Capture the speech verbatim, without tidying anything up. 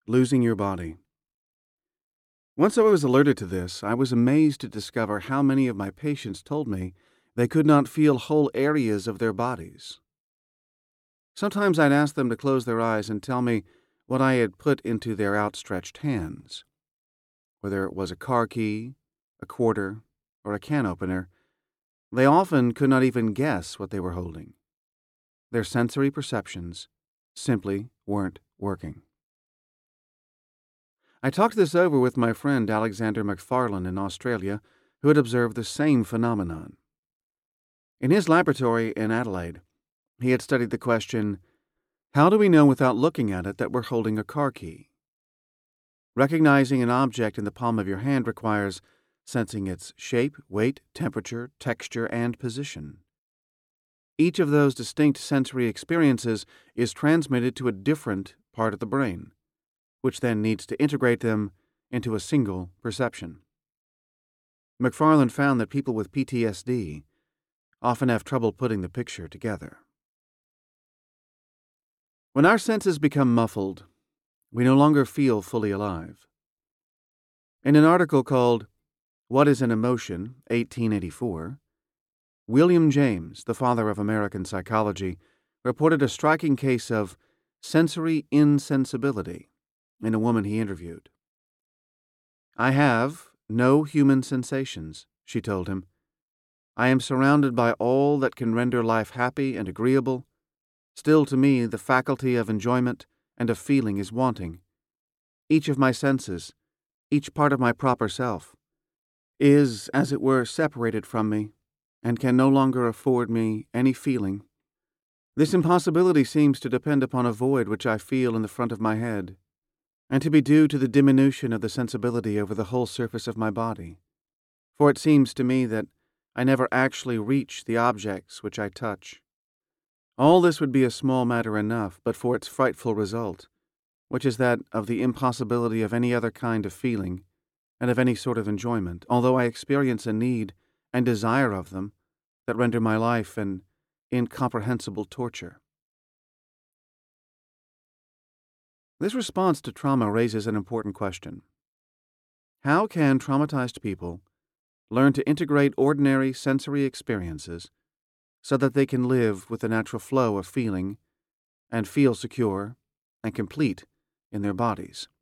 Losing your body. Once I was alerted to this, I was amazed to discover how many of my patients told me they could not feel whole areas of their bodies. Sometimes I'd ask them to close their eyes and tell me what I had put into their outstretched hands. Whether it was a car key, a quarter, or a can opener, they often could not even guess what they were holding. Their sensory perceptions simply weren't working. I talked this over with my friend Alexander McFarlane in Australia, who had observed the same phenomenon. In his laboratory in Adelaide, he had studied the question, how do we know without looking at it that we're holding a car key? Recognizing an object in the palm of your hand requires sensing its shape, weight, temperature, texture, and position. Each of those distinct sensory experiences is transmitted to a different part of the brain, which then needs to integrate them into a single perception. McFarlane found that people with P T S D often have trouble putting the picture together. When our senses become muffled, we no longer feel fully alive. In an article called What is an Emotion, eighteen eighty-four, William James, the father of American psychology, reported a striking case of sensory insensibility in a woman he interviewed. I have no human sensations, she told him. I am surrounded by all that can render life happy and agreeable. Still, to me, the faculty of enjoyment and of feeling is wanting. Each of my senses, each part of my proper self, is, as it were, separated from me, and can no longer afford me any feeling. This impossibility seems to depend upon a void which I feel in the front of my head, and to be due to the diminution of the sensibility over the whole surface of my body. For it seems to me that I never actually reach the objects which I touch. All this would be a small matter enough, but for its frightful result, which is that of the impossibility of any other kind of feeling, and of any sort of enjoyment, although I experience a need and desire of them that render my life an incomprehensible torture. This response to trauma raises an important question. How can traumatized people learn to integrate ordinary sensory experiences so that they can live with the natural flow of feeling and feel secure and complete in their bodies?